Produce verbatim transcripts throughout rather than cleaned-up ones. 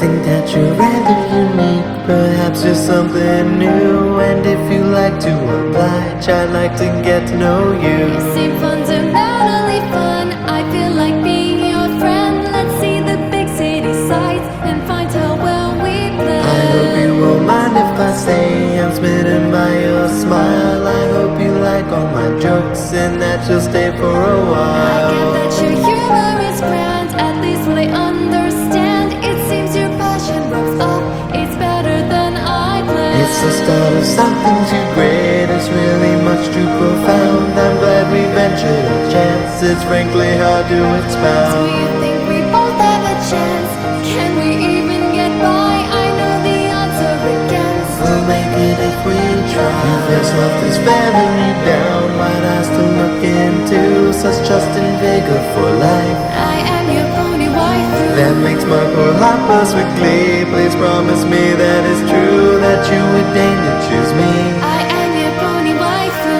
think that you're rather unique, perhaps just something new. And if you like to oblige, I'd like to get to know you. You seem fundamentally fun, I feel like being your friend. Let's see the big city sights and find how well we blend. I hope you won't mind if I say I'm smitten by your smile. I hope you like all my jokes and that you'll stay for a while. I get that your humor is grand, at least will I understand. It seems your passion rubs off, it's better than I planned. It's the start of something too great, it's really much too profound. I'm glad we ventured a chance, it's frankly hard to Do expound. you think we both have a chance? Can we even get by? I know the odds are against. We'll make it if we try. You face left this family down, wide eyes to look into, such trust and vigor for life. I am your pony waifu. That makes my poor heart buzz with glee. Please promise me that it's true, that you would deign to choose me. I am your pony waifu.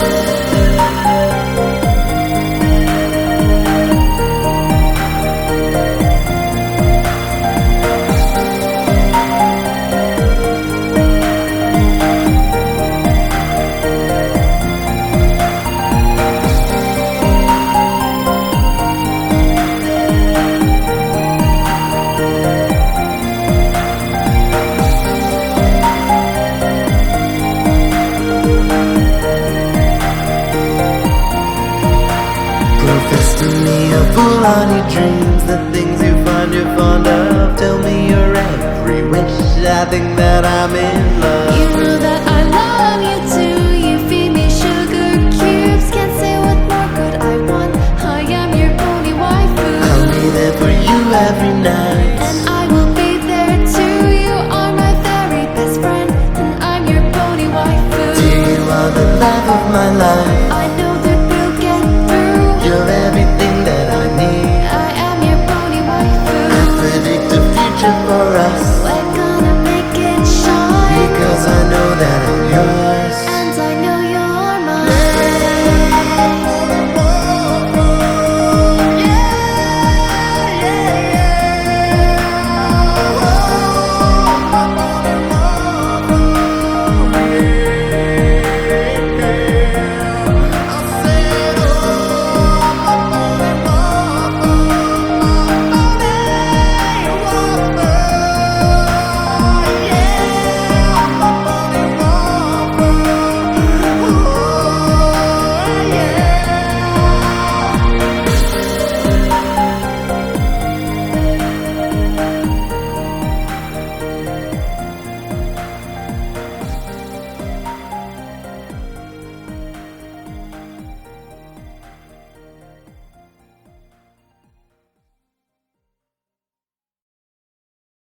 Profess to me a fool on your dreams, the things you find you're fond of. Tell me your every wish, I think that I'm in love. You know that I love you too. You feed me sugar cubes. Can't say what more could I want. I am your pony waifu. I'll be there for you every night,